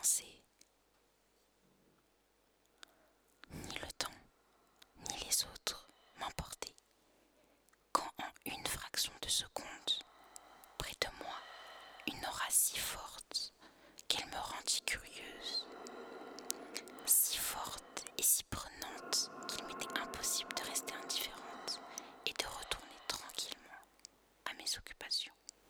pensée. Ni le temps, ni les autres m'emportaient, quand en une fraction de seconde, près de moi, une aura si forte qu'elle me rendit curieuse, si forte et si prenante qu'il m'était impossible de rester indifférente et de retourner tranquillement à mes occupations.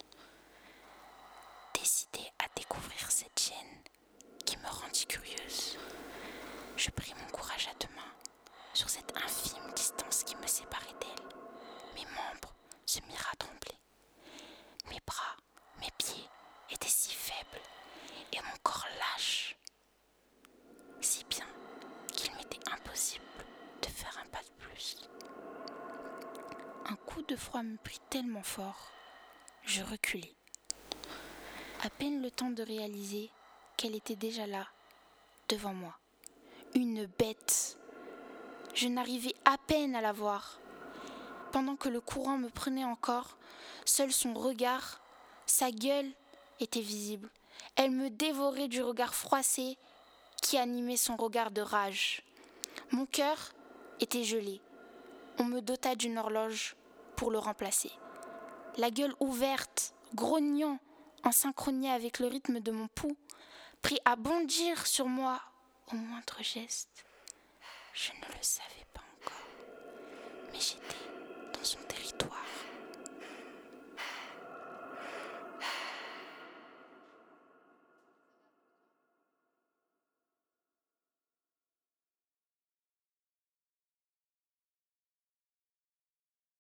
Décidée à découvrir cette chaîne qui me rendit curieuse, je pris mon courage à deux mains sur cette infime distance qui me séparait d'elle. Mes membres se mirent à trembler. Mes bras, mes pieds étaient si faibles et mon corps lâche, si bien qu'il m'était impossible de faire un pas de plus. Un coup de froid me prit tellement fort, je reculai. À peine le temps de réaliser qu'elle était déjà là, devant moi. Une bête. Je n'arrivais à peine à la voir. Pendant que le courant me prenait encore, seul son regard, sa gueule était visible. Elle me dévorait du regard froissé qui animait son regard de rage. Mon cœur était gelé. On me dota d'une horloge pour le remplacer. La gueule ouverte, grognant, en synchronie avec le rythme de mon pouls, prit à bondir sur moi au moindre geste. Je ne le savais pas encore, mais j'étais dans son territoire.